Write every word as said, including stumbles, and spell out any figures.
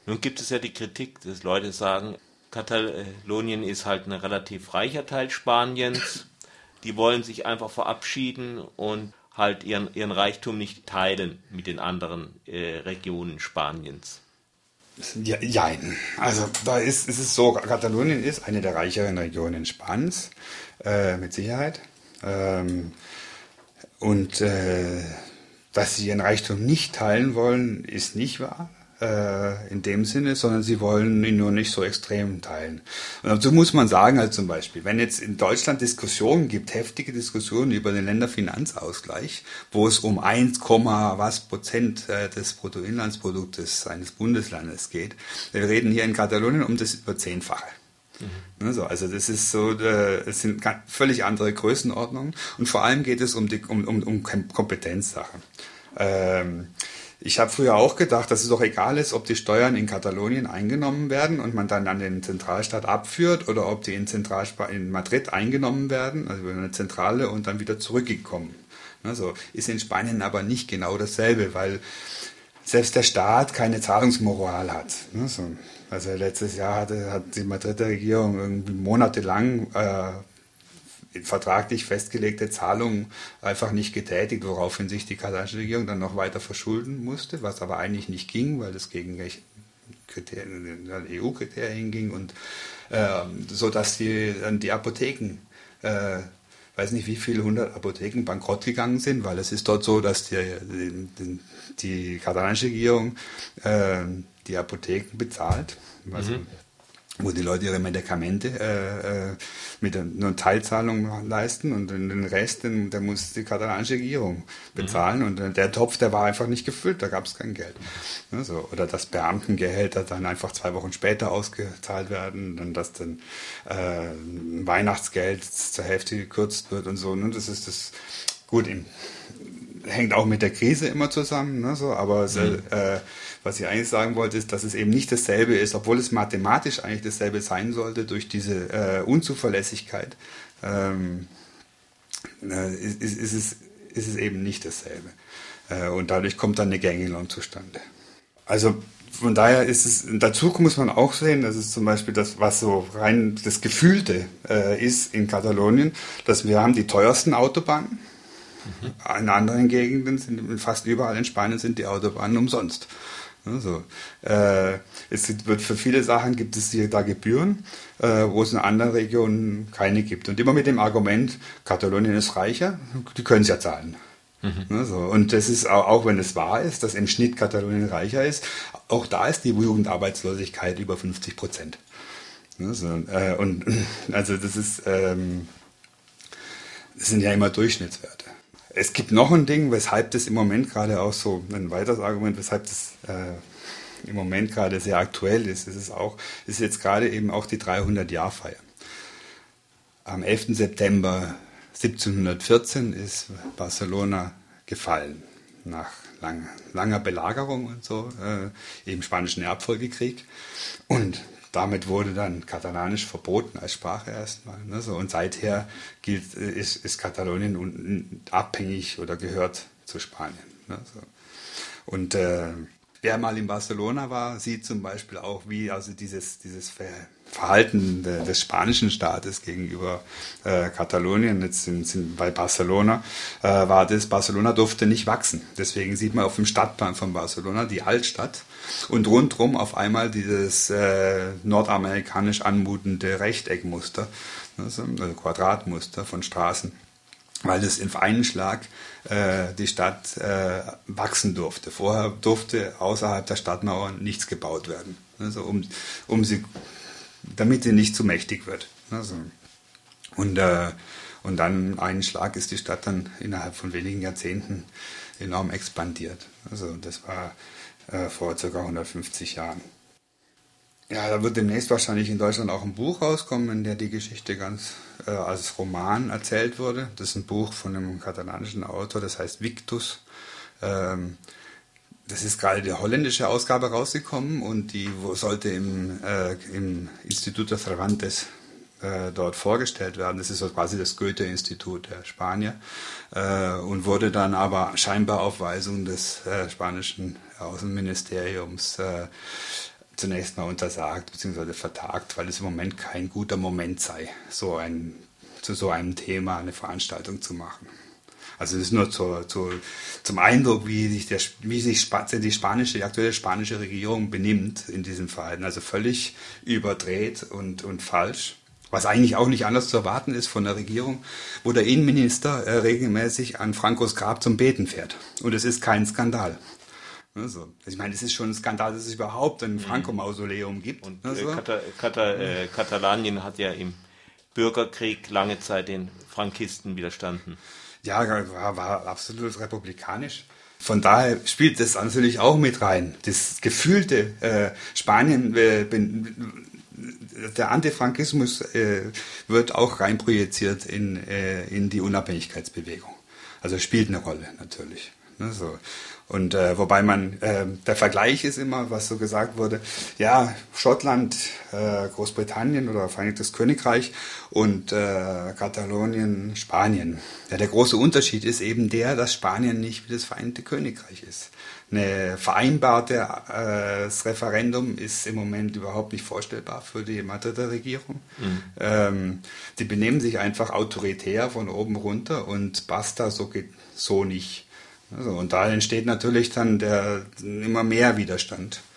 Nun gibt es ja die Kritik, dass Leute sagen, Katalonien ist halt ein relativ reicher Teil Spaniens. Die wollen sich einfach verabschieden und halt ihren, ihren Reichtum nicht teilen mit den anderen äh, Regionen Spaniens. Ja, jein. Also da ist, ist es so, Katalonien ist eine der reicheren Regionen Spaniens, äh, mit Sicherheit. Ähm, und äh, dass sie ihren Reichtum nicht teilen wollen, ist nicht wahr. Äh, in dem Sinne, sondern sie wollen ihn nur nicht so extrem teilen. Und dazu muss man sagen, also zum Beispiel, wenn jetzt in Deutschland Diskussionen gibt, heftige Diskussionen über den Länderfinanzausgleich, wo es um eins, was Prozent äh, des Bruttoinlandsproduktes eines Bundeslandes geht, wir reden hier in Katalonien um das über Zehnfache. Mhm. Also, also das ist so, äh, es sind völlig andere Größenordnungen und vor allem geht es um die um, um, um Kompetenzsachen. Ähm, Ich habe früher auch gedacht, dass es doch egal ist, ob die Steuern in Katalonien eingenommen werden und man dann an den Zentralstaat abführt oder ob die in, Zentralspa- in Madrid eingenommen werden, also über eine Zentrale und dann wieder zurückgekommen. Also ist in Spanien aber nicht genau dasselbe, weil selbst der Staat keine Zahlungsmoral hat. Also letztes Jahr hatte, hat die Madrider Regierung irgendwie monatelang äh, vertraglich festgelegte Zahlungen einfach nicht getätigt, woraufhin sich die katalanische Regierung dann noch weiter verschulden musste, was aber eigentlich nicht ging, weil das gegen Kriterien, E U-Kriterien ging und äh, so dass die, die Apotheken, äh, weiß nicht wie viele hundert Apotheken bankrott gegangen sind, weil es ist dort so, dass die, die, die katalanische Regierung äh, die Apotheken bezahlt, also mhm. wo die Leute ihre Medikamente äh, mit einer Teilzahlung leisten und den Rest, den, der muss die katalanische Regierung bezahlen. Mhm. Und der Topf, der war einfach nicht gefüllt, da gab es kein Geld. Also, oder dass Beamtengehälter dann einfach zwei Wochen später ausgezahlt werden, dann dass dann äh, Weihnachtsgeld zur Hälfte gekürzt wird und so. Ne? Das ist das gut im hängt auch mit der Krise immer zusammen, ne, so, aber mhm. äh, was ich eigentlich sagen wollte, ist, dass es eben nicht dasselbe ist, obwohl es mathematisch eigentlich dasselbe sein sollte, durch diese äh, Unzuverlässigkeit ähm, äh, ist, ist, ist, es, ist es eben nicht dasselbe. Äh, und dadurch kommt dann eine Gängelung zustande. Also von daher ist es, dazu muss man auch sehen, dass es zum Beispiel das, was so rein das Gefühlte äh, ist in Katalonien, dass wir haben die teuersten Autobahnen. In anderen Gegenden, sind, fast überall in Spanien sind die Autobahnen umsonst. Also, äh, es wird für viele Sachen gibt es hier da Gebühren, äh, wo es in anderen Regionen keine gibt. Und immer mit dem Argument, Katalonien ist reicher, die können es ja zahlen. Mhm. Also, und das ist auch, auch wenn es wahr ist, dass im Schnitt Katalonien reicher ist, auch da ist die Jugendarbeitslosigkeit über fünfzig Prozent. Also, äh, und also das ist, ähm, das sind ja immer Durchschnittswerte. Es gibt noch ein Ding, weshalb das im Moment gerade auch so, ein weiteres Argument, weshalb das äh, im Moment gerade sehr aktuell ist, ist es auch, ist jetzt gerade eben auch die dreihundert-Jahr-Feier. Am elften September siebzehnhundertvierzehn ist Barcelona gefallen, nach lang, langer Belagerung und so, äh, im Spanischen Erbfolgekrieg. Und damit wurde dann Katalanisch verboten als Sprache erstmal. Ne, so. Und seither gilt, ist, ist Katalonien un, abhängig oder gehört zu Spanien. Ne, so. Und äh, wer mal in Barcelona war, sieht zum Beispiel auch, wie also dieses, dieses Verhalten de, des spanischen Staates gegenüber äh, Katalonien, jetzt sind, sind bei Barcelona, äh, war das, Barcelona durfte nicht wachsen. Deswegen sieht man auf dem Stadtplan von Barcelona die Altstadt und rundherum auf einmal dieses äh, nordamerikanisch anmutende Rechteckmuster, also, also Quadratmuster von Straßen, weil es in einem Schlag äh, die Stadt äh, wachsen durfte. Vorher durfte außerhalb der Stadtmauern nichts gebaut werden, also um, um sie, damit sie nicht zu mächtig wird. Also, und, äh, und dann einen Schlag ist die Stadt dann innerhalb von wenigen Jahrzehnten enorm expandiert. Also das war äh, vor ca. hundertfünfzig Jahren. Ja, da wird demnächst wahrscheinlich in Deutschland auch ein Buch rauskommen, in der die Geschichte ganz äh, als Roman erzählt wurde. Das ist ein Buch von einem katalanischen Autor, das heißt Victus. Ähm, das ist gerade die holländische Ausgabe rausgekommen und die sollte im, äh, im Instituto Cervantes äh, dort vorgestellt werden. Das ist so quasi das Goethe-Institut der Spanier äh, und wurde dann aber scheinbar auf Weisung des äh, spanischen Außenministeriums äh, zunächst mal untersagt bzw. vertagt, weil es im Moment kein guter Moment sei, so ein, zu so einem Thema eine Veranstaltung zu machen. Also das ist nur zu, zu, zum Eindruck, wie sich, der, wie sich die spanische, die aktuelle spanische Regierung benimmt in diesem Fall. Also völlig überdreht und, und falsch. Was eigentlich auch nicht anders zu erwarten ist von der Regierung, wo der Innenminister äh, regelmäßig an Francos Grab zum Beten fährt. Und es ist kein Skandal. Also, also ich meine, es ist schon ein Skandal, dass es überhaupt ein Franco-Mausoleum gibt. Und also. äh, Katal Katal äh, Katalanien hat ja im Bürgerkrieg lange Zeit den Frankisten widerstanden. Ja, war, war absolut republikanisch. Von daher spielt das natürlich auch mit rein. Das gefühlte äh, Spanien, äh, der Antifrankismus äh, wird auch reinprojiziert in, äh, in die Unabhängigkeitsbewegung. Also spielt eine Rolle natürlich. Ne, so. Und äh, wobei man, äh, der Vergleich ist immer, was so gesagt wurde, ja, Schottland, äh, Großbritannien oder Vereinigtes Königreich und äh, Katalonien, Spanien. Ja, der große Unterschied ist eben der, dass Spanien nicht wie das Vereinigte Königreich ist. Ein vereinbartes äh, Referendum ist im Moment überhaupt nicht vorstellbar für die Madrider Regierung. Mhm. Ähm, die benehmen sich einfach autoritär von oben runter und basta, so geht so nicht. Also, und da entsteht natürlich dann der immer mehr Widerstand.